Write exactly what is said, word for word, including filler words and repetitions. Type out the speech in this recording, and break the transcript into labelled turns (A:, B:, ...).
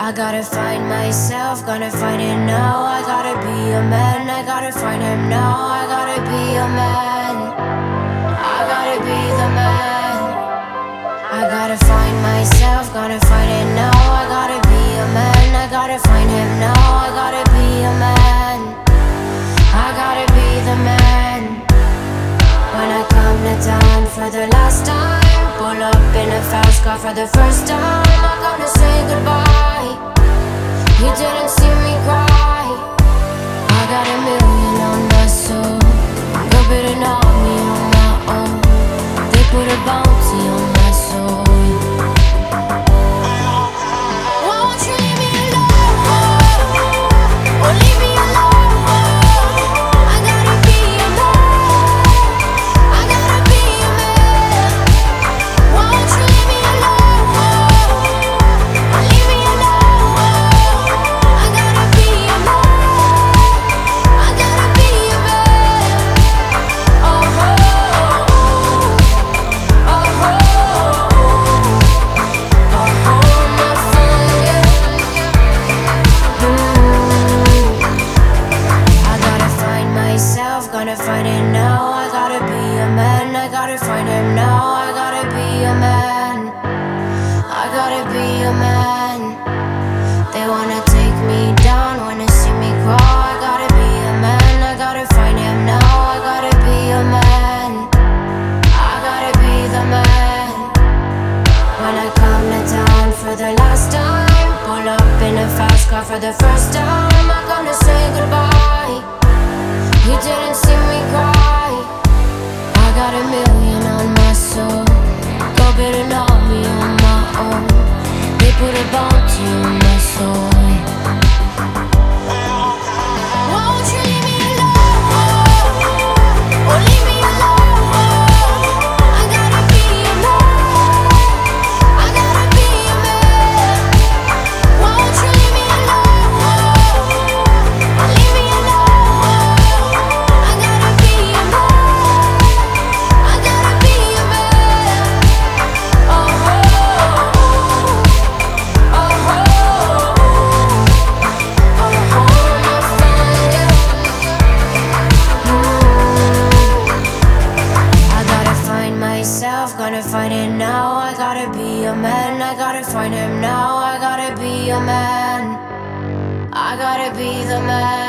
A: I gotta find myself, gonna find it now. I gotta be a man, I gotta find him now. I gotta be a man, I gotta be the man. I gotta find myself, gonna find it now. I gotta be a man, I gotta find him now. I gotta be a man, I gotta be the man. When I come to town for the last time, pull up in a fast car for the first time, I'm gonna say goodbye. You didn't see me cry. I got a million on my soul. Go bid an army on my own. They put a bounty on my soul. Won't you leave me alone? Or leave me alone? I gotta be a man, I gotta be a man. Won't you leave me alone? Or leave me alone? I gotta be a man, I gotta be a man. Oh, oh, oh, oh, oh, my fire. I gotta find myself, gonna find it now. I gotta be a man, I gotta find him now. I gotta be a man, I gotta be a man. They wanna take me down, wanna see me crawl. I gotta be a man, I gotta find him now. I gotta be a man, I gotta be the man. When I come to town for the last time, pull up in a fast car for the first time, I'm gonna say goodbye. You didn't see me cry. I got a million on my soul. Go bid an army on my own. They put a bounty on my soul. Won't you leave me alone? Or leave me alone? I gotta be a man, I gotta be a man. Won't you leave me alone? Or leave me alone? I gotta be a man, I gotta be a man. Oh, oh, oh, oh, oh, my fire. I gotta find myself, gonna find it now. I gotta be a man, I gotta find him now. I gotta be a man, I gotta be the man.